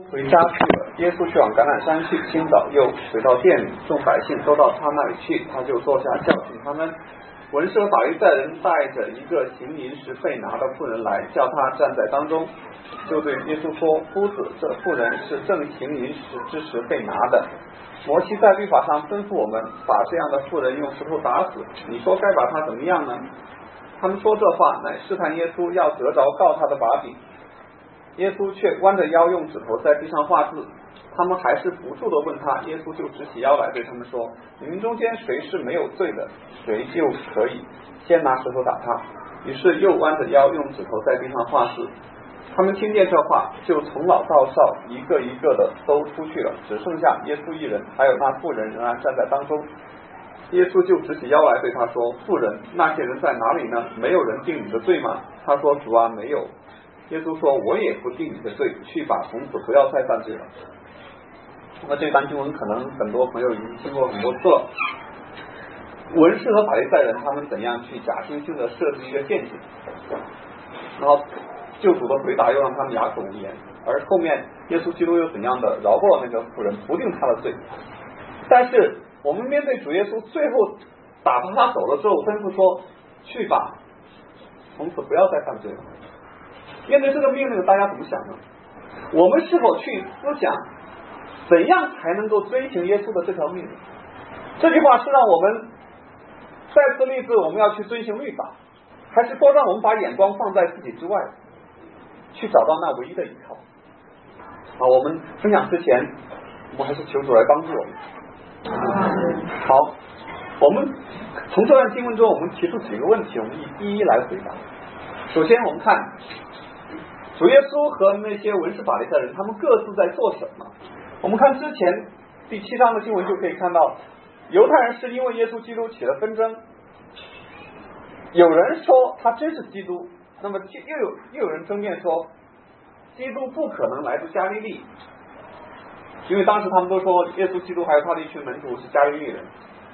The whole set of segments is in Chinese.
回家去了。耶稣去往橄榄山去，清早又回到店里，众百姓都到他那里去，他就坐下教训他们。文士和法利赛人带着一个行淫时被拿的妇人来，叫他站在当中，就对耶稣说：夫子，这妇人是正行淫之时被拿的。摩西在律法上吩咐我们把这样的妇人用石头打死，你说该把她怎么样呢？他们说这话乃试探耶稣，要得着告他的把柄。耶稣却弯着腰用指头在地上画字，他们还是不住地问他，耶稣就直起腰来对他们说：你们中间谁是没有罪的，谁就可以先拿石头打他。于是又弯着腰用指头在地上画字。他们听见这话，就从老到少一个一个的都出去了，只剩下耶稣一人，还有那妇人仍然站在当中。耶稣就直起腰来对他说：妇人，那些人在哪里呢？没有人定你的罪吗？他说：主啊，没有。耶稣说：我也不定你的罪，去吧，从此不要再犯罪了。那么这段经文可能很多朋友已经听过很多次了。文士和法利赛人他们怎样去假惺惺的设置一个陷阱，然后救主的回答又让他们哑口无言，而后面耶稣基督又怎样的饶过那个妇人，不定他的罪。但是我们面对主耶稣最后打发他走了之后，吩咐说：去吧，从此不要再犯罪了。面对这个命令，大家怎么想呢？我们是否去思想怎样才能够遵行耶稣的这条命令？这句话是让我们再次立志我们要去遵行律法，还是说让我们把眼光放在自己之外，去找到那唯一的依靠？我们分享之前，我们还是求主来帮助我们。好，我们从这段经文中，我们提出几个问题，我们一一来回答。首先，我们看主耶稣和那些文士法利赛人，他们各自在做什么？我们看之前第7章的经文就可以看到，犹太人是因为耶稣基督起了纷争，有人说他真是基督，那么又有人争辩说基督不可能来自加利利，因为当时他们都说耶稣基督还有他的一群门徒是加利利人。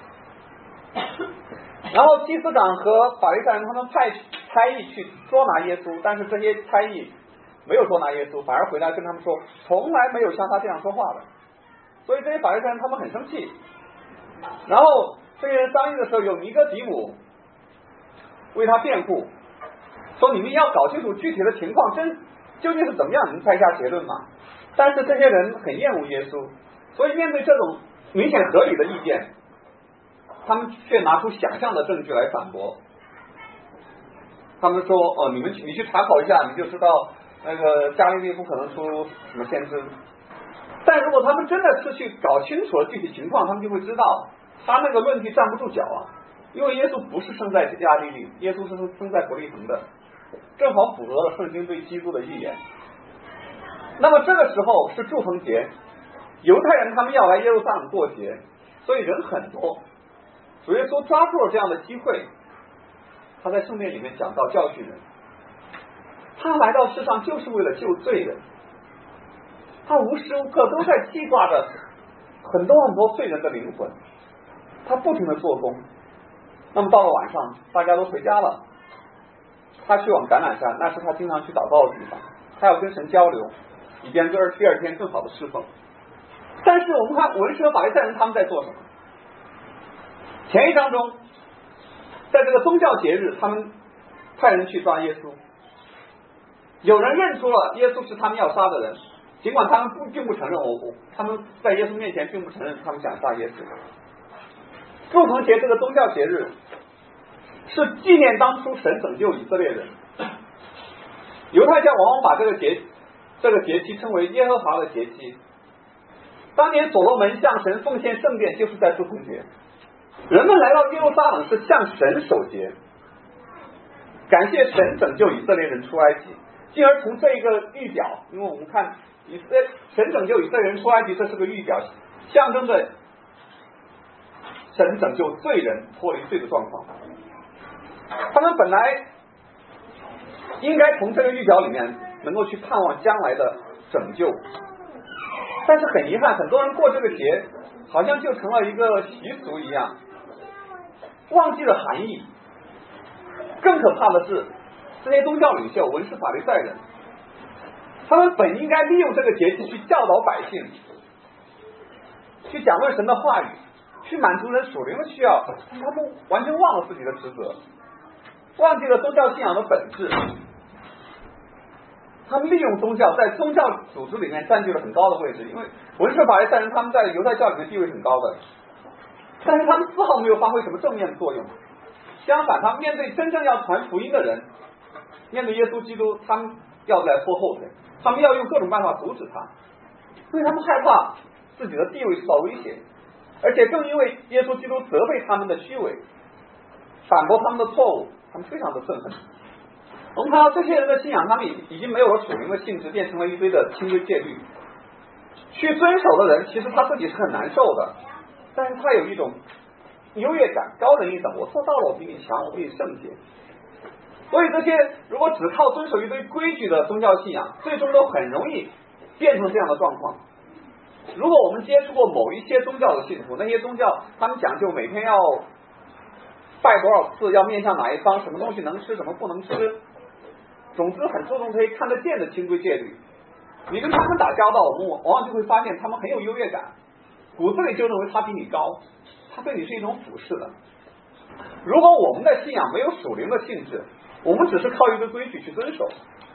然后祭司长和法利赛人他们派差役去捉拿耶稣，但是这些差役没有捉拿耶稣，反而回来跟他们说从来没有像他这样说话的。所以这些法利赛人他们很生气，然后这些人商议的时候，有尼哥底母为他辩护，说你们要搞清楚具体的情况究竟是怎么样，你们才下结论嘛。但是这些人很厌恶耶稣，所以面对这种明显合理的意见，他们却拿出想象的证据来反驳。他们说你去查考一下，你就知道那个加利利不可能出什么先知。但如果他们真的是去搞清楚了具体情况，他们就会知道他那个论据站不住脚啊，因为耶稣不是生在加利利，耶稣是生在伯利恒的，正好符合了圣经对基督的预言。那么这个时候是祝棚节，犹太人他们要来耶路撒冷过节，所以人很多。主耶稣抓住了这样的机会，他在圣殿里面讲道教训人。他来到世上就是为了救罪人，他无时无刻都在记挂着很多很多罪人的灵魂，他不停的做工。那么到了晚上，大家都回家了，他去往橄榄山，那是他经常去祷告的地方，他要跟神交流，以便第二天更好的侍奉。但是我们看文士和法利赛人他们在做什么？前一章中，在这个宗教节日，他们派人去抓耶稣，有人认出了耶稣是他们要杀的人，尽管他们并不承认，他们在耶稣面前并不承认他们想杀耶稣。祝棚节这个宗教节日是纪念当初神拯救以色列人，犹太教往往把这个节期称为耶和华的节期。当年所罗门向神奉献圣殿就是在祝棚节，人们来到耶路撒冷是向神守节，感谢神拯救以色列人出埃及，进而从这一个预表，因为我们看神拯救以色列人出埃及，这是个预表，象征着神拯救罪人脱离罪的状况。他们本来应该从这个预表里面能够去盼望将来的拯救，但是很遗憾，很多人过这个节好像就成了一个习俗一样，忘记了含义。更可怕的是，这些宗教领袖文士法利赛人他们本应该利用这个节气去教导百姓，去讲论神的话语，去满足人属灵的需要，他们完全忘了自己的职责，忘记了宗教信仰的本质。他们利用宗教，在宗教组织里面占据了很高的位置，因为文士法利赛人他们在犹太教里面地位很高的，但是他们丝毫没有发挥什么正面的作用。相反，他们面对真正要传福音的人，面对耶稣基督，他们要来拖后腿，他们要用各种办法阻止他，因为他们害怕自己的地位受到威胁，而且正因为耶稣基督责备他们的虚伪，反驳他们的错误，他们非常的憎恨。我们看到这些人的信仰，他们已经没有了属灵的性质，变成了一堆的清规戒律。去遵守的人，其实他自己是很难受的，但是他有一种优越感，高人一等，我做到了，我比你强，我比你圣洁。所以这些如果只靠遵守一堆规矩的宗教信仰，最终都很容易变成这样的状况。如果我们接触过某一些宗教的信徒，那些宗教他们讲究每天要拜多少次，要面向哪一方，什么东西能吃，什么不能吃，总之很注重这些看得见的清规戒律。你跟他们打交道，我们往往就会发现他们很有优越感，骨子里就认为他比你高，他对你是一种俯视的。如果我们的信仰没有属灵的性质，我们只是靠一个规矩去遵守，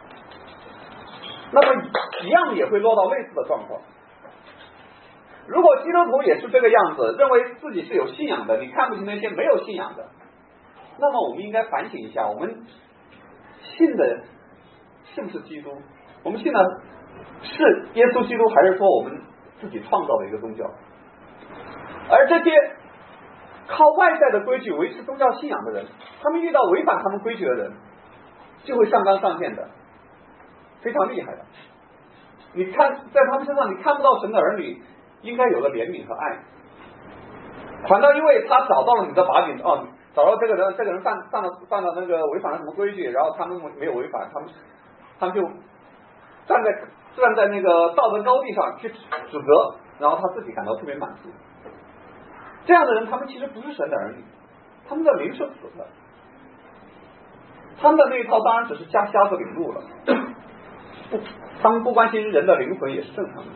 那么一样也会落到类似的状况。如果基督徒也是这个样子，认为自己是有信仰的，你看不起那些没有信仰的，那么我们应该反省一下，我们信的是不是基督？我们信的是耶稣基督，还是说我们自己创造的一个宗教？而这些靠外在的规矩维持宗教信仰的人，他们遇到违反他们规矩的人，就会上纲上线的，非常厉害的。你看在他们身上，你看不到神的儿女应该有的怜悯和爱，反倒因为他找到了你的把柄，找到这个人犯了那个违反了什么规矩，然后他们没有违反，他们就站在那个道德高地上去指责，然后他自己感到特别满足。这样的人，他们其实不是神的儿女，他们的灵是死的，他们的那一套当然只是瞎子领路了，他们不关心人的灵魂也是正常的。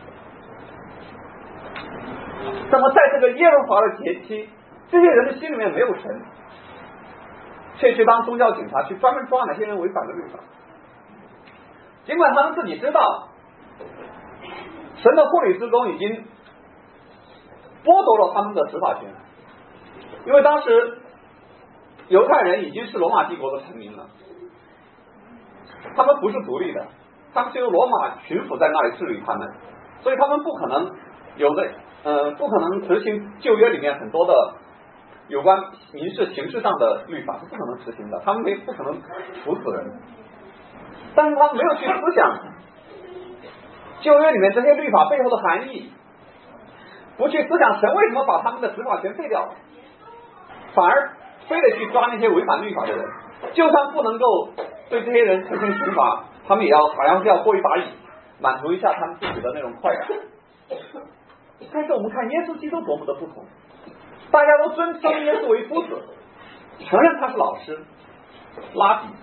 那么在这个耶和华的节期，这些人的心里面没有神，却去当宗教警察，去专门抓哪些人违反了律法，尽管他们自己知道神的护理之功已经剥夺了他们的执法权，因为当时犹太人已经是罗马帝国的臣民了，他们不是独立的，他们是由罗马巡抚在那里治理他们，所以他们不可能不可能执行旧约里面很多的有关民事刑事上的律法，是不可能执行的，他们不可能处死人，但是他们没有去思想旧约里面这些律法背后的含义，不去思想神为什么把他们的执法权废掉了，反而非得去抓那些违反律法的人，就算不能够对这些人实行刑罚，他们也要好像是要过一把瘾，满足一下他们自己的那种快感。但是我们看耶稣基督多么的不同，大家都尊称耶稣为夫子，承认他是老师拉比，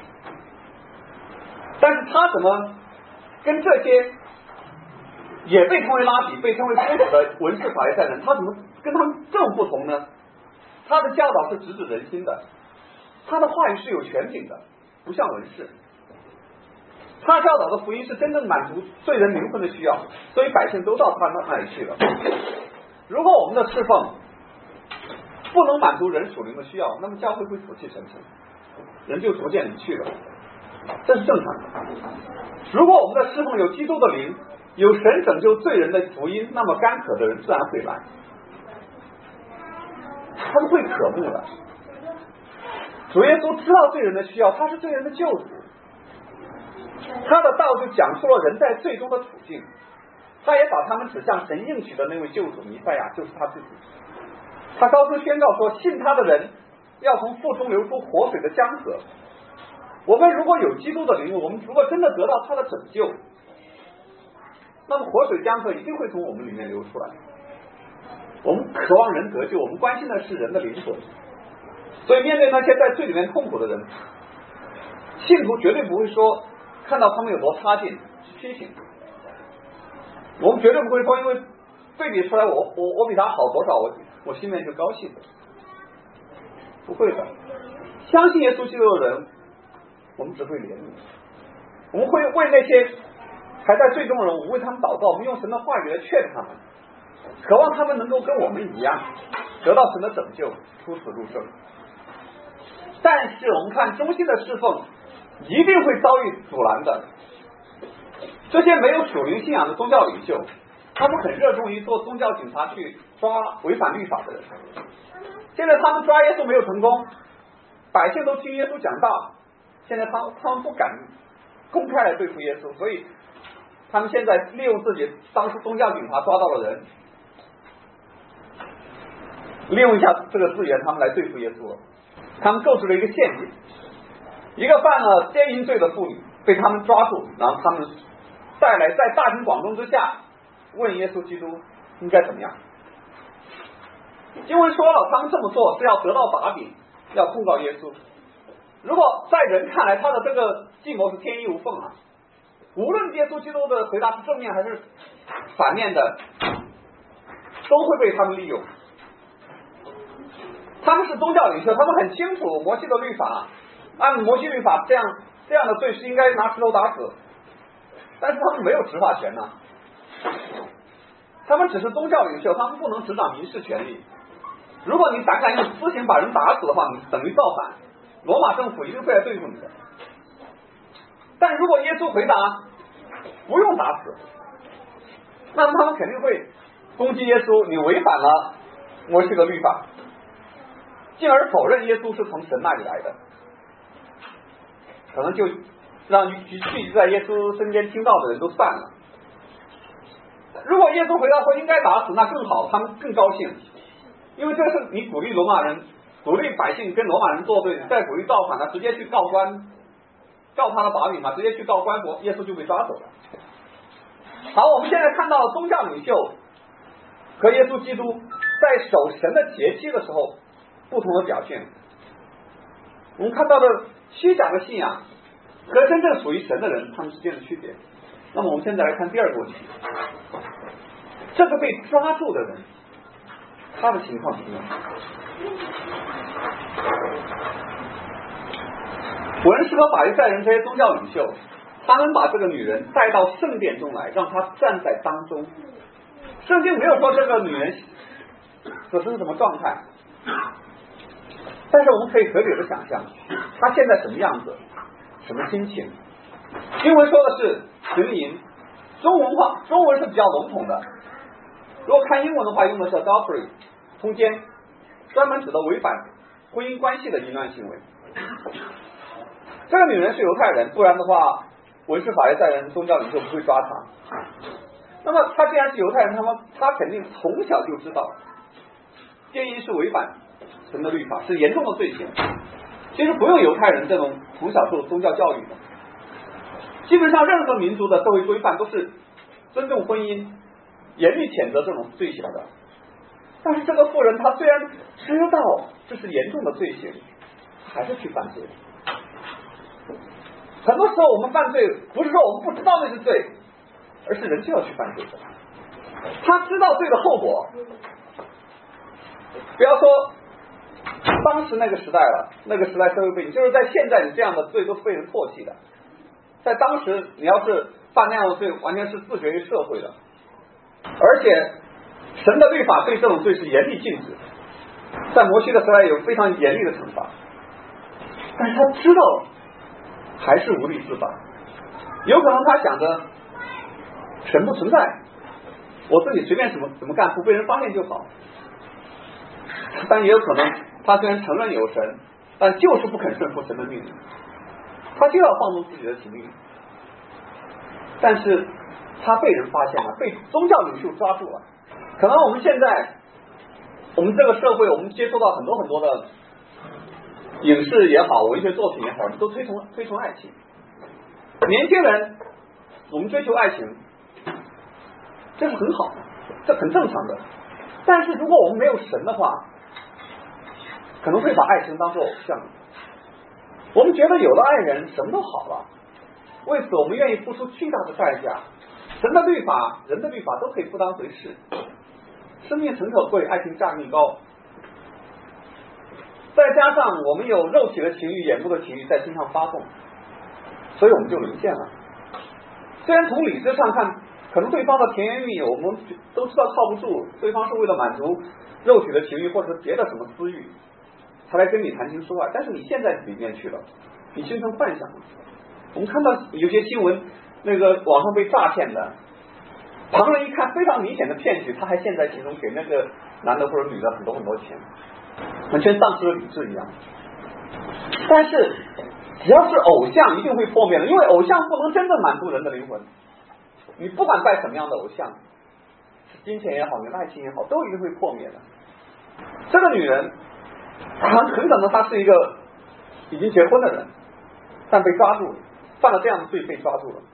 但是他怎么跟这些也被称为拉比被称为夫子的文士法利赛人，他怎么跟他们这么不同呢？他的教导是直指人心的，他的话语是有权柄的，不像文士，他教导的福音是真正满足罪人灵魂的需要，所以百姓都到他那里去了。如果我们的侍奉不能满足人属灵的需要，那么教会会死气沉沉，人就逐渐离去了，这是正常的。如果我们的侍奉有基督的灵，有神拯救罪人的福音，那么干渴的人自然会来，他们会渴慕的。主耶稣知道罪人的需要，他是罪人的救主，他的道就讲述了人在罪中的处境，他也把他们指向神应许的那位救主弥赛亚，就是他自己。他高声宣告说，信他的人要从腹中流出活水的江河。我们如果有基督的灵，我们如果真的得到他的拯救，那么活水江河一定会从我们里面流出来。我们渴望人得救，我们关心的是人的灵魂，所以面对那些在罪里面痛苦的人，信徒绝对不会说看到他们有多差劲批评。我们绝对不会说因为对比出来我比他好多少，我心里面就高兴，不会的。相信耶稣基督的人，我们只会怜悯，我们会为那些还在最终的人，我们为他们祷告，我们用神的话语来劝他们，渴望他们能够跟我们一样得到神的拯救，出死入生。但是我们看中心的侍奉一定会遭遇阻拦的。这些没有属灵信仰的宗教领袖，他们很热衷于做宗教警察去抓违反律法的人。现在他们抓耶稣没有成功，百姓都听耶稣讲道，现在他们不敢公开来对付耶稣，所以他们现在利用自己当时宗教警察抓到的人，利用一下这个资源，他们来对付耶稣了。他们构筑了一个陷阱，一个犯了奸淫罪的妇女被他们抓住，然后他们带来在大庭广众之下问耶稣基督应该怎么样。经文说了，他们这么做是要得到把柄，要控告耶稣。如果在人看来他的这个计谋是天衣无缝啊，无论耶稣基督的回答是正面还是反面的，都会被他们利用。他们是宗教领袖，他们很清楚摩西的律法，按摩西律法这样的罪是应该拿石头打死，但是他们没有执法权呢。他们只是宗教领袖，他们不能执掌民事权利。如果你胆敢用私刑把人打死的话，你等于造反，罗马政府一定会来对付你的。但如果耶稣回答不用打死，那么他们肯定会攻击耶稣，你违反了摩西的律法，进而否认耶稣是从神那里来的，可能就让聚集在耶稣身边听到的人都散了。如果耶稣回答说应该打死，那更好，他们更高兴，因为这是你鼓励罗马人、鼓励百姓跟罗马人作对，你再鼓励造反了，直接去告他的把柄嘛，直接去告官府，耶稣就被抓走了。好，我们现在看到宗教领袖和耶稣基督在守神的节期的时候不同的表现。我们看到的虚假的信仰和真正属于神的人他们之间的区别。那么我们现在来看第二个问题，这个被抓住的人他的情况怎么样？文士和法利赛人这些宗教领袖，他们把这个女人带到圣殿中来，让她站在当中。圣经没有说这个女人此时是什么状态，但是我们可以合理的想象她现在什么样子，什么心情。经文说的是行淫，中文是比较笼统的，如果看英文的话用的是 adultery， 通奸，专门指的违反婚姻关系的淫乱行为。这个女人是犹太人，不然的话文士法利赛人宗教领袖不会抓她。那么她既然是犹太人，她肯定从小就知道奸淫是违反神的律法，是严重的罪行。其实不用犹太人这种从小受宗教教育的，基本上任何民族的社会规范都是尊重婚姻，严厉谴责这种罪行的。但是这个妇人她虽然知道这是严重的罪行，还是去犯罪。很多时候我们犯罪不是说我们不知道那是罪，而是人就要去犯罪的。他知道罪的后果，不要说当时那个时代了，那个时代社会背景，就是在现在你这样的罪都是被人唾弃的。在当时你要是犯那样的罪，完全是自绝于社会的，而且神的律法对这种罪是严厉禁止，在摩西的时代有非常严厉的惩罚。但是他知道还是无力自拔，有可能他想着神不存在，我自己随便怎么干不被人发现就好。但也有可能他虽然承认有神，但就是不肯顺服神的命令，他就要放纵自己的情欲。但是他被人发现了，被宗教领袖抓住了。可能我们现在我们这个社会，我们接触到很多的影视也好，文学作品也好，都推崇爱情。年轻人我们追求爱情，这是很好的，这很正常的。但是如果我们没有神的话，可能会把爱情当作偶像。我们觉得有了爱人什么都好了， 为此我们愿意付出巨大的代价。神的律法、人的律法都可以不当回事。生命诚可贵，爱情价更高。再加上我们有肉体的情欲、眼目的情欲在心上发动，所以我们就沦陷了。虽然从理智上看，可能对方的甜言蜜语我们都知道靠不住，对方是为了满足肉体的情欲或者别的什么私欲才来跟你谈情说爱，但是你陷在里面去了，你形成幻想了。我们看到有些新闻，那个网上被诈骗的，旁人一看非常明显的骗局，他还陷在其中，给那个男的或者女的很多很多钱，完全丧失了理智一样。但是只要是偶像一定会破灭的，因为偶像不能真正满足人的灵魂。你不管拜什么样的偶像，金钱也好，你的爱情也好，都一定会破灭的。这个女人很可能她是一个已经结婚的人，但被抓住了，犯了这样的罪被抓住了。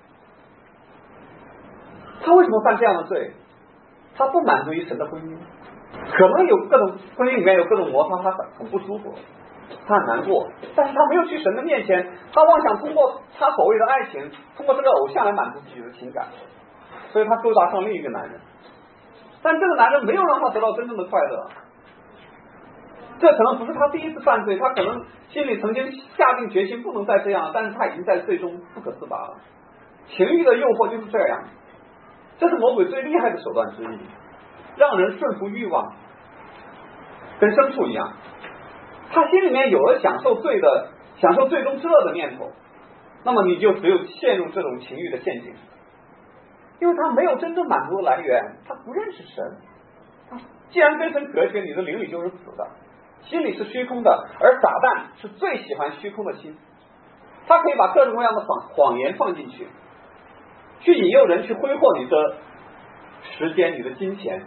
她为什么犯这样的罪？她不满足于神的婚姻，可能有各种婚姻里面有各种摩擦，她很不舒服，她很难过，但是她没有去神的面前，她妄想通过她所谓的爱情，通过这个偶像来满足自己的情感，所以她勾搭上另一个男人，但这个男人没有让她得到真正的快乐。这可能不是她第一次犯罪，她可能心里曾经下定决心不能再这样，但是她已经在罪中不可自拔了。情欲的诱惑就是这样，这是魔鬼最厉害的手段之一，让人顺服欲望，跟牲畜一样。他心里面有了享受罪中之乐的念头，那么你就只有陷入这种情欲的陷阱，因为他没有真正满足的来源，他不认识神。既然跟神隔绝，你的灵里就是死的，心里是虚空的，而撒旦是最喜欢虚空的心，他可以把各种各样的谎言放进去，去引诱人去挥霍你的时间、你的金钱，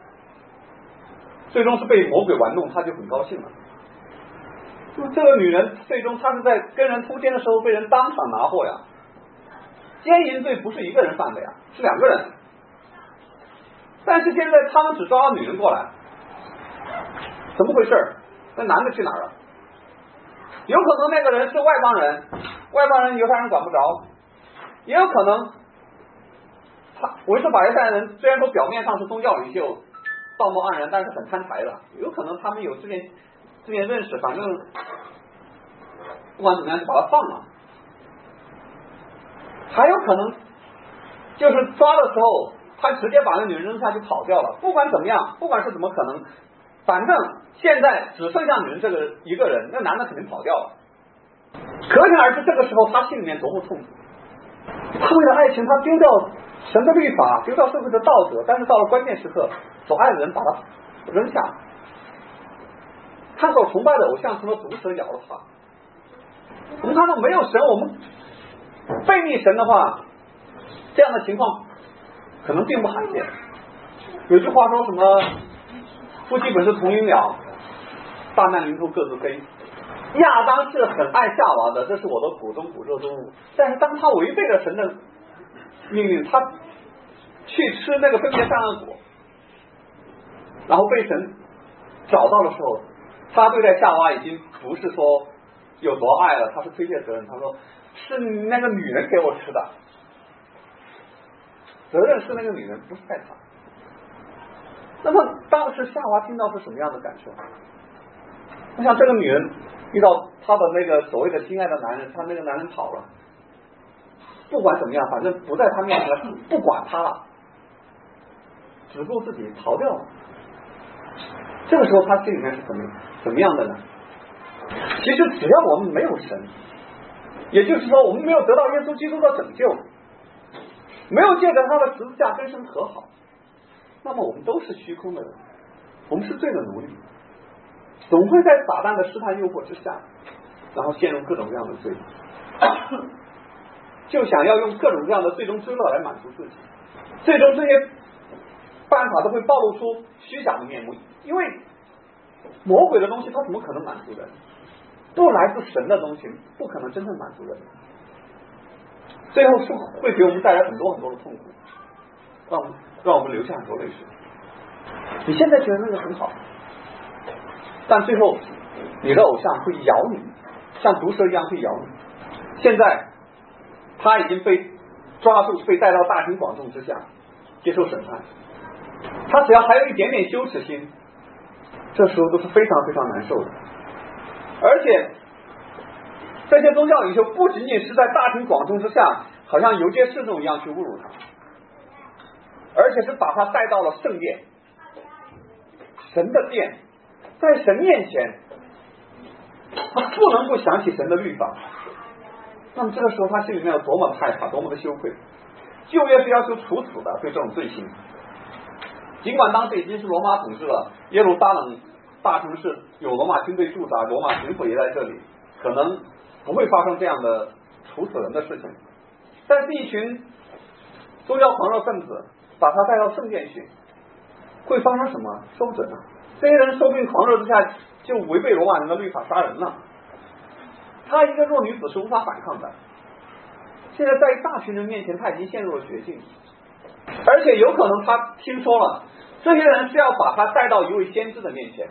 最终是被魔鬼玩弄，他就很高兴了。这个女人最终她是在跟人通奸的时候被人当场拿获呀，奸淫罪不是一个人犯的呀，是两个人。但是现在他们只抓了女人过来，怎么回事？那男的去哪儿了？有可能那个人是外邦人，外邦人犹太人管不着，也有可能维斯法利赛人虽然说表面上是宗教领袖，道貌岸然，但是很贪财的，有可能他们有这件认识，反正不管怎么样就把他放了。还有可能就是抓的时候他直接把那女人扔下去跑掉了。不管怎么样，不管是怎么可能，反正现在只剩下女人这个一个人，那男的肯定跑掉了。可想而知这个时候他心里面多么痛苦。他为了爱情，他丢掉神的律法，丢掉社会的道德，但是到了关键时刻，所爱的人把他扔下，他所崇拜的偶像成了毒蛇咬了他。我们看到没有神，我们背逆神的话，这样的情况可能并不罕见。有句话说什么夫妻本是同林鸟，大难临头各自飞。亚当是很爱夏娃的，这是我的骨中骨肉中物，但是当他违背了神的命令，他去吃那个分别善恶果，然后被神找到的时候，他对待夏娃已经不是说有多爱了，他是推卸责任，他说是那个女人给我吃的，责任是那个女人，不是在他。那么当时夏娃听到是什么样的感受？我想这个女人遇到她的那个所谓的心爱的男人，她那个男人跑了，不管怎么样，反正不在她面前了，不管她了，只顾自己逃掉了。这个时候她心里面是怎么样的呢？其实只要我们没有神，也就是说我们没有得到耶稣基督的拯救，没有借着他的十字架跟神和好，那么我们都是虚空的人，我们是罪的奴隶，总会在撒旦的试探诱惑之下，然后陷入各种各样的罪，就想要用各种各样的最终之乐来满足自己，最终这些办法都会暴露出虚假的面目，因为魔鬼的东西它怎么可能满足人？不来自神的东西不可能真正满足人，最后是会给我们带来很多很多的痛苦，让我们流下很多泪水。你现在觉得那个很好，但最后你的偶像会咬你，像毒蛇一样会咬你。现在他已经被抓住，被带到大庭广众之下接受审判，他只要还有一点点羞耻心，这时候都是非常非常难受的。而且这些宗教领袖不仅仅是在大庭广众之下好像游街示众一样去侮辱他，而且是把他带到了圣殿，神的殿，在神面前他不能不想起神的律法。那么这个时候他心里面有多么害怕，多么的羞愧。旧约是要求处死的，对这种罪行，尽管当时已经是罗马统治了，耶路撒冷大城市有罗马军队驻扎，罗马巡抚也在这里，可能不会发生这样的处死人的事情，但是一群宗教狂热分子把他带到圣殿去，会发生什么？说不准啊！这些人说不定狂热之下就违背罗马人的律法杀人了。她一个弱女子是无法反抗的，现在在一大群人面前她已经陷入了绝境，而且有可能她听说了这些人是要把她带到一位先知的面前，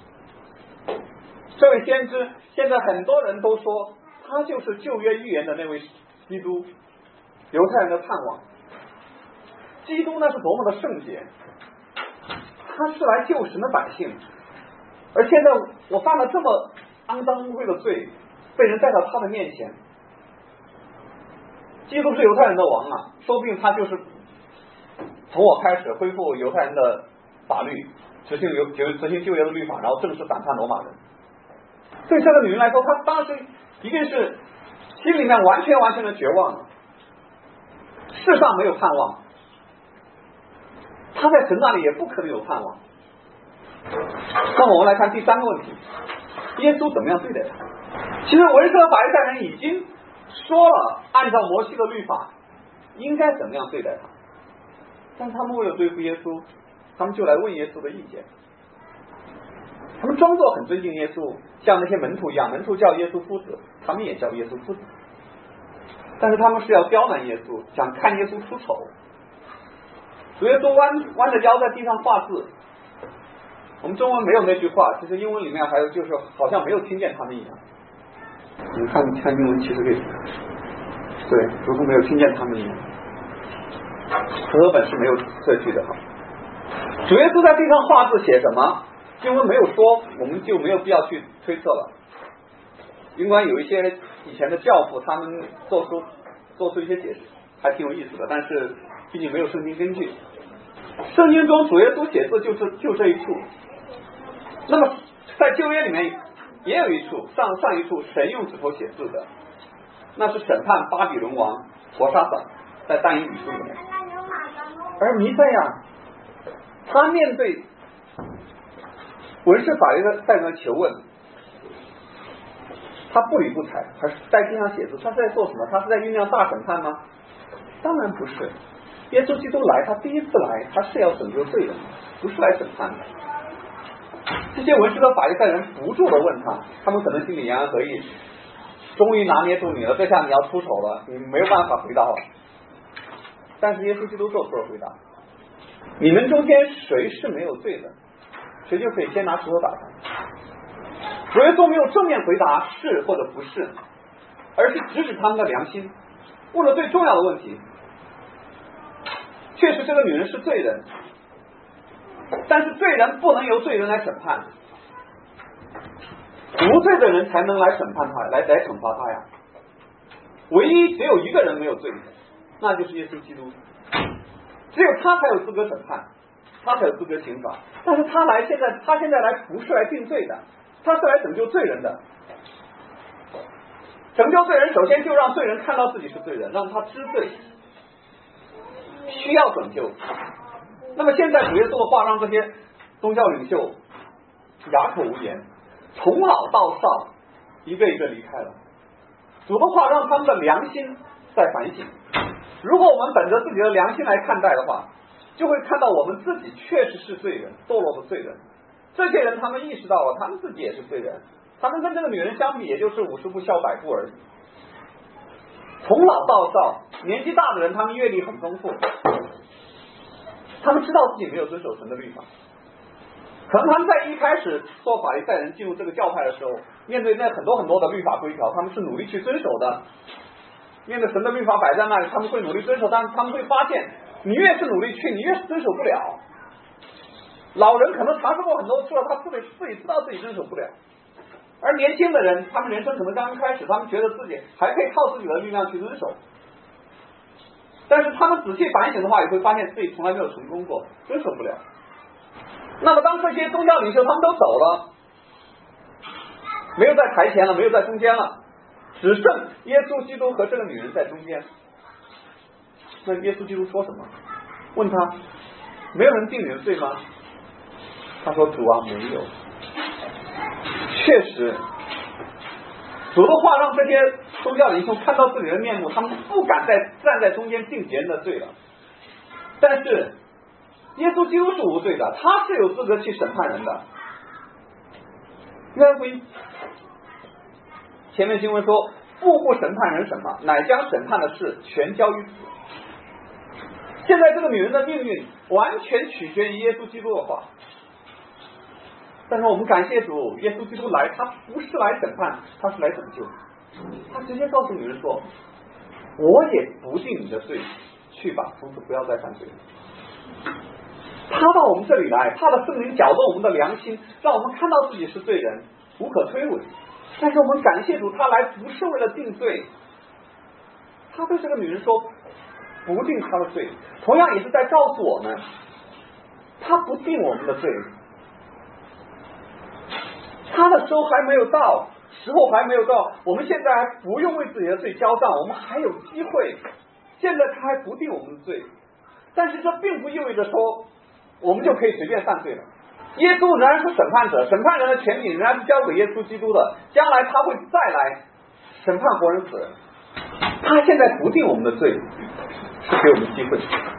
这位先知现在很多人都说他就是旧约预言的那位基督，犹太人的盼望。基督那是多么的圣洁，他是来救神的百姓，而现在我犯了这么肮脏污秽的罪，被人带到他的面前。基督是犹太人的王啊，说不定他就是从我开始恢复犹太人的法律，执行旧约的律法，然后正式反叛罗马人。对这个女人来说，她当时一定是心里面完全的绝望了，世上没有盼望，她在神那里也不可能有盼望。那么我们来看第三个问题，耶稣怎么样对待他？其实文士和法利赛人已经说了按照摩西的律法应该怎么样对待他，但他们为了对付耶稣，他们就来问耶稣的意见。他们装作很尊敬耶稣，像那些门徒一样，门徒叫耶稣夫子，他们也叫耶稣夫子，但是他们是要刁难耶稣，想看耶稣出丑。主耶稣弯着腰在地上画字，我们中文没有那句话，其实英文里面还有，就是好像没有听见他们一样。你看英文其实可以，对，如果没有听见他们一样，和合本是没有这句的哈。主耶稣在地上画字写什么？经文没有说，我们就没有必要去推测了。尽管有一些以前的教父他们做出一些解释，还挺有意思的，但是毕竟没有圣经根据。圣经中主耶稣写字就这一处。那么在旧约里面也有一处，上一处神用指头写字的，那是审判巴比伦王伯沙撒，在但以理书里面。而弥赛亚他面对文士法利赛人的求问，他不理不睬，还是在地上写字，他是在做什么？他是在酝酿大审判吗？当然不是。耶稣基督来，他第一次来，他是要拯救罪人，不是来审判的。这些文士和法利赛人不住的问他，他们可能心里言而何意，终于拿捏住你了，这下你要出丑了，你没有办法回答了。但是耶稣基督做出了回答，你们中间谁是没有罪的，谁就可以先拿石头打他。主耶稣没有正面回答是或者不是，而是指指他们的良心，问了最重要的问题。确实这个女人是罪人，但是罪人不能由罪人来审判，无罪的人才能来审判他，来惩罚他呀。唯一只有一个人没有罪，那就是耶稣基督，只有他才有资格审判，他才有资格刑罚。但是他现在来不是来定罪的，他是来拯救罪人的。拯救罪人首先就让罪人看到自己是罪人，让他知罪，需要拯救。那么现在主耶稣的话让这些宗教领袖哑口无言，从老到少一个一个离开了。主的话让他们的良心在反省，如果我们本着自己的良心来看待的话，就会看到我们自己确实是罪人，堕落的罪人。这些人他们意识到了他们自己也是罪人，他们跟这个女人相比也就是50步笑100步而已。从老到少，年纪大的人他们阅历很丰富，他们知道自己没有遵守神的律法，可能他们在一开始做法利赛人进入这个教派的时候，面对那很多的律法规条，他们是努力去遵守的， 面对神的律法摆在那里，他们会努力遵守，但他们会发现，你越是努力去，你越是遵守不了。老人可能尝试过很多次了，他自己知道自己遵守不了。而年轻的人，他们人生可能刚刚开始，他们觉得自己还可以靠自己的力量去遵守。但是他们仔细反省的话，也会发现自己从来没有成功过，遵守不了。那么当这些宗教领袖他们都走了，没有在台前了，没有在中间了，只剩耶稣基督和这个女人在中间。那耶稣基督说什么？问他，没有人定你的罪吗？他说，主啊，没有。确实，主的话让这些宗教领袖看到自己的面目，他们不敢再站在中间定别人的罪了。但是耶稣基督是无罪的，他是有资格去审判人的。约翰福音前面经文说，父不审判人什么，乃将审判的事全交于子。现在这个女人的命运完全取决于耶稣基督的话。但是我们感谢主，耶稣基督来，他不是来审判，他是来拯救。他直接告诉女人说，我也不定你的罪，去吧，从此不要再犯罪。他到我们这里来，他的圣灵搅动我们的良心，让我们看到自己是罪人，无可推诿。但是我们感谢主，他来不是为了定罪，他对这个女人说不定他的罪，同样也是在告诉我们，他不定我们的罪，他的时候还没有到，时候还没有到，我们现在还不用为自己的罪交账，我们还有机会。现在他还不定我们的罪，但是这并不意味着说我们就可以随便犯罪了。耶稣仍然是审判者，审判人的权柄仍然是交给耶稣基督的，将来他会再来审判活人死人。他现在不定我们的罪，是给我们机会，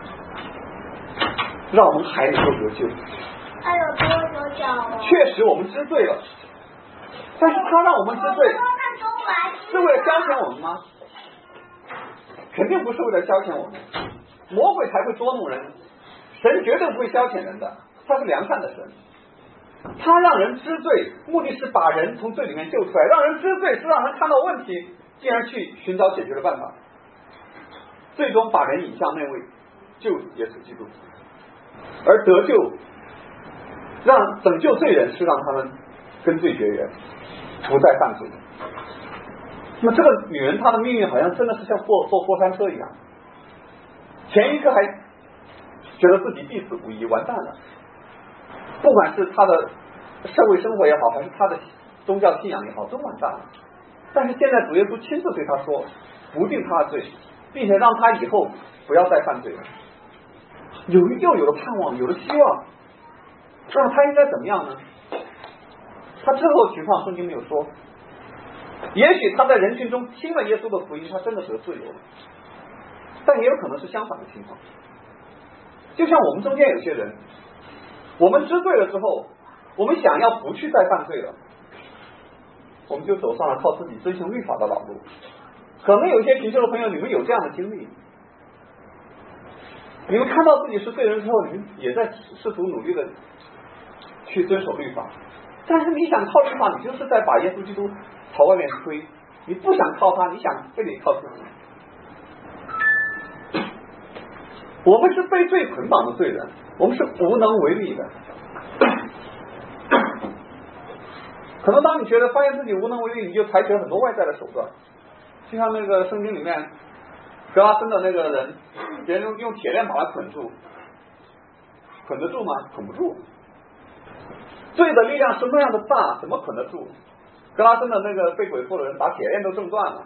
让我们还能够得救。 还有多久脚？ 确实我们知罪了，但是他让我们知罪是为了消遣我们吗？肯定不是为了消遣我们，魔鬼才会捉弄人，神绝对不会消遣人的，他是良善的神。他让人知罪，目的是把人从罪里面救出来，让人知罪是让人看到问题，进而去寻找解决的办法，最终把人引向那位救耶稣基督。而得救让拯救罪人是让他们跟罪绝缘，不再犯罪。那么这个女人她的命运好像真的是像坐过山车一样，前一刻还觉得自己必死无疑，完蛋了，不管是她的社会生活也好，还是她的宗教信仰也好，都完蛋了。但是现在主耶稣亲自对她说，不定她的罪，并且让她以后不要再犯罪了，又有了盼望，有了希望。那么他应该怎么样呢？他之后情况圣经没有说，也许他在人群中听了耶稣的福音，他真的得自由了，但也有可能是相反的情况。就像我们中间有些人，我们知罪了之后，我们想要不去再犯罪了，我们就走上了靠自己遵行律法的老路。可能有些贫穷的朋友，你们有这样的经历，你们看到自己是罪人之后，你们也在试图努力的去遵守律法，但是你想靠律法，你就是在把耶稣基督朝外面推，你不想靠他，你想非得靠自己。我们是被罪捆绑的罪人，我们是无能为力的。可能当你觉得发现自己无能为力，你就采取了很多外在的手段，就像那个圣经里面格拉森的那个人，别人用铁链把他捆住，捆得住吗？捆不住。罪的力量是那样的大，怎么捆得住？格拉森的那个被鬼附的人把铁链都挣断了。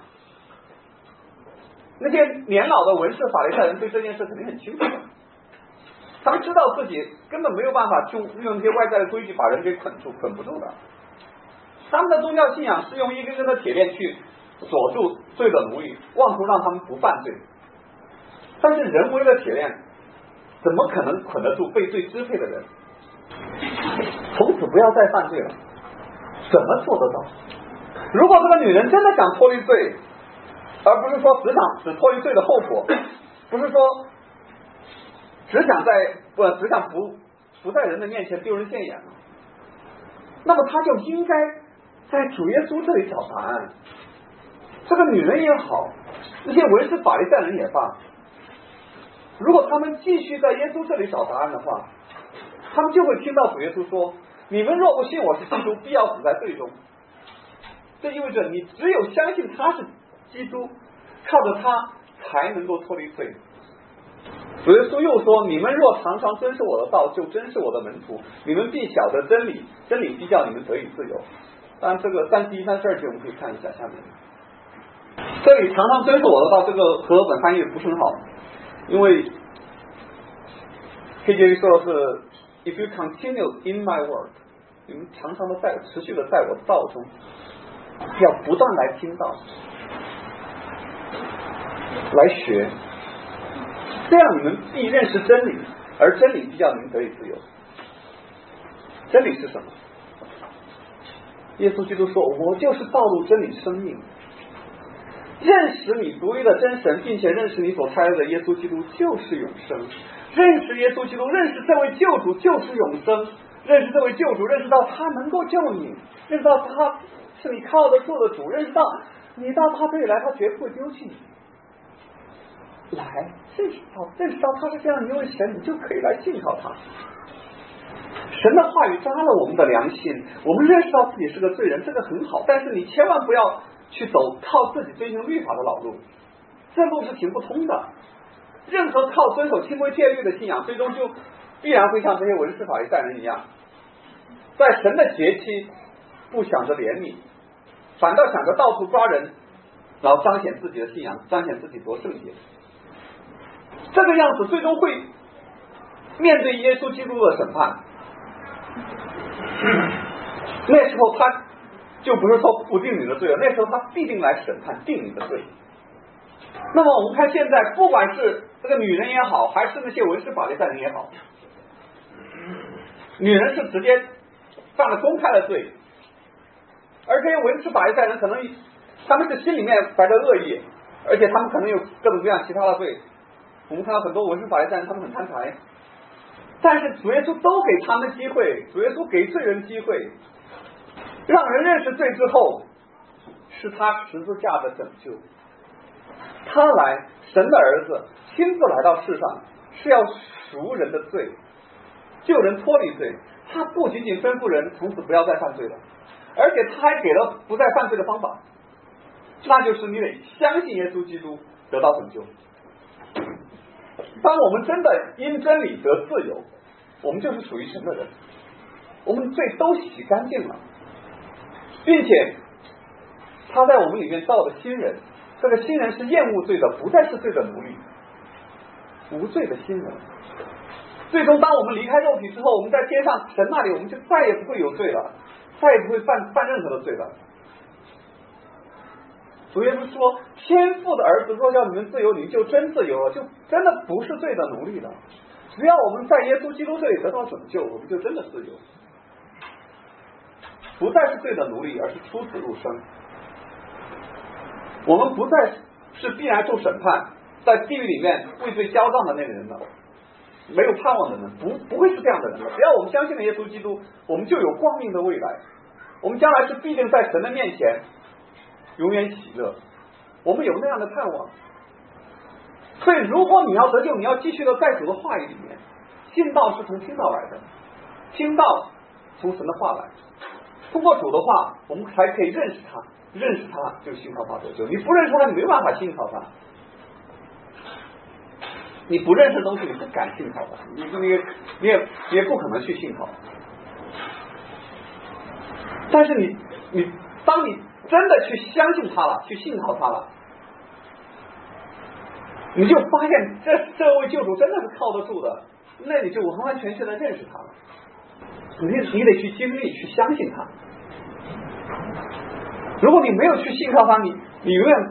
那些年老的文士法利赛人对这件事肯定很清楚的，他们知道自己根本没有办法用一些外在的规矩把人给捆住，捆不住的。他们的宗教信仰是用一根根的铁链去锁住罪的奴隶，妄图让他们不犯罪。但是人为了铁链，怎么可能捆得住被罪支配的人？从此不要再犯罪了，怎么做得到？如果这个女人真的想脱离罪，而不是说只脱离罪的后果，不是说只想不在人的面前丢人现眼，那么她就应该在主耶稣这里找答案。这个女人也好， 那些文士法利赛人也罢，如果他们继续在耶稣这里找答案的话，他们就会听到主耶稣说：你们若不信我是基督，必要死在罪中。这意味着你只有相信他是基督，靠着他才能够脱离罪。主耶稣又说：你们若常常遵守我的道，就真是我的门徒，你们必晓得真理，真理必叫你们得以自由。当然这个31、32节我们可以看一下下面。这里常常遵守我的道，这个和合本翻译不是很好，因为 KJV 说的是 If you continue in my word， 你们常常的持续的在我的道中，要不断来听到来学，这样你们必认识真理，而真理必叫你们得以自由。真理是什么？耶稣基督说：我就是道路真理生命。认识你独一的真神，并且认识你所差来的耶稣基督就是永生。认识耶稣基督，认识这位救主就是永生。认识这位救主，认识到他能够救你，认识到他是你靠得住的主，认识到你到他这里来，他绝不会丢弃你。来认识到他是这样一位神，你就可以来信靠他。神的话语扎了我们的良心，我们认识到自己是个罪人，这个很好，但是你千万不要去走靠自己遵循律法的老路，这路是行不通的。任何靠遵守清规戒律的信仰，最终就必然会像这些文士法利赛人一样，在神的节期不想着怜悯，反倒想着到处抓人，然后彰显自己的信仰，彰显自己多圣洁。这个样子最终会面对耶稣基督的审判。那时候他就不是说不定你的罪了，那时候他必定来审判，定你的罪。那么我们看现在，不管是这个女人也好，还是那些文士法利赛人也好，女人是直接犯了公开的罪，而这些文士法利赛人可能他们是心里面怀着恶意，而且他们可能有各种各样其他的罪。我们看到很多文士法利赛人，他们很贪财，但是主耶稣都给他们机会，主耶稣给罪人机会，让人认识罪之后，是他十字架的拯救。他来，神的儿子亲自来到世上，是要赎人的罪，救人脱离罪。他不仅仅吩咐人从此不要再犯罪了，而且他还给了不再犯罪的方法，那就是你得相信耶稣基督得到拯救。当我们真的因真理得自由，我们就是属于神的人，我们罪都洗干净了，并且他在我们里面造了新人，这个新人是厌恶罪的，不再是罪的奴隶，无罪的新人。最终当我们离开肉体之后，我们在天上神那里，我们就再也不会有罪了，再也不会犯任何的罪了。主耶稣说，天父的儿子若叫你们自由，你们就真自由了，就真的不是罪的奴隶了。只要我们在耶稣基督这里得到拯救，我们就真的自由，不再是罪的奴隶，而是出子入生。我们不再是必然受审判，在地狱里面为罪交账的那个人了，没有盼望的人，不会是这样的人了。只要我们相信了耶稣基督，我们就有光明的未来，我们将来是必定在神的面前永远喜乐，我们有那样的盼望。所以如果你要得救，你要继续的在主的话语里面，信道是从听道来的，听道从神的话来，通过主的话我们才可以认识他，认识他就信靠他得救。你不认识他，你没办法信靠他，你不认识的东西你不敢信靠他，你也不可能去信靠。但是你当你真的去相信他了，去信靠他了，你就发现这位救主真的是靠得住的，那你就完完全全的认识他了。你得去经历，去相信他。如果你没有去信靠他，你永远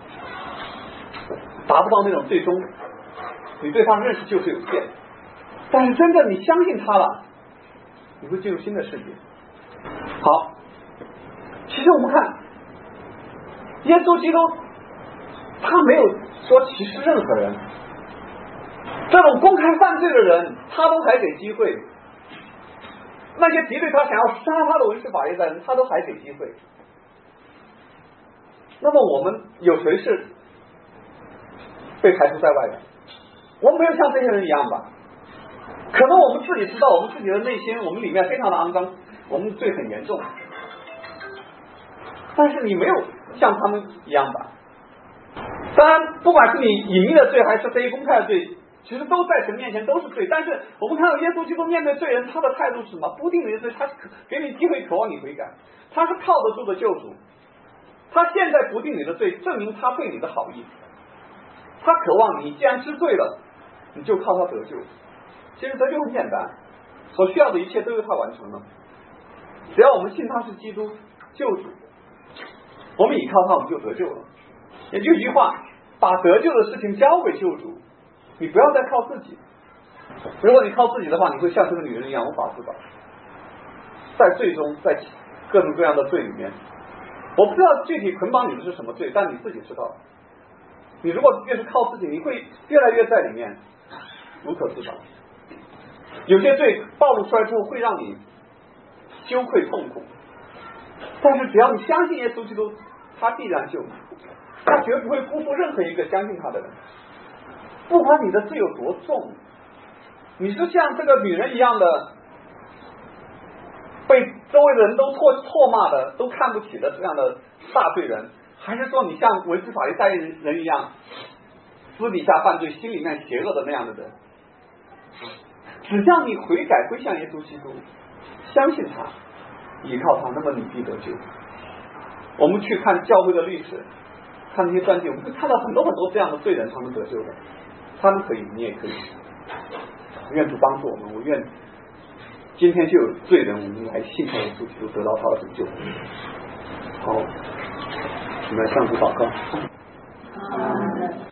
达不到那种最终你对他的认识就是有限。但是真正你相信他了，你会进入新的世界。好，其实我们看耶稣基督，他没有说歧视任何人，这种公开犯罪的人他都还给机会，那些敌对他想要杀他的文士法利赛人他都还给机会。那么我们有谁是被排除在外的。我们没有像这些人一样吧？可能我们自己知道，我们自己的内心，我们里面非常的肮脏，我们的罪很严重，但是你没有像他们一样吧？当然，不管是你隐秘的罪还是非公开的罪，其实都在神面前都是罪。但是我们看到耶稣基督面对罪人，他的态度是什么？不定你的罪，他是给你机会渴望你悔改，他是靠得住的救主。他现在不定你的罪，证明他对你的好意。他渴望你既然知罪了，你就靠他得救。其实得救很简单，所需要的一切都由他完成了。只要我们信他是基督救主，我们依靠他，我们就得救了。也就一句话，把得救的事情交给救主，你不要再靠自己。如果你靠自己的话，你会像这个女人一样无法自拔，在罪中，在各种各样的罪里面。我不知道具体捆绑你的是什么罪，但你自己知道。你如果越是靠自己，你会越来越在里面无可自拔。有些罪暴露出来之后会让你羞愧痛苦，但是只要你相信耶稣基督，他必然救你，他绝不会辜负任何一个相信他的人。不管你的罪有多重，你是像这个女人一样的被周围的人都唾骂的，都看不起的这样的大罪人，还是说你像文士法利赛人一样私底下犯罪心里面邪恶的那样的人？只要你悔改归向耶稣基督，相信他，依靠他，那么你必得救。我们去看教会的历史，看那些传记，我们会看到很多很多这样的罪人，他们得救的。他们可以，你也可以。愿主帮助我们，我愿今天就有罪人，我们来信靠耶稣基督，得到他的拯救。好，我们来向主祷告。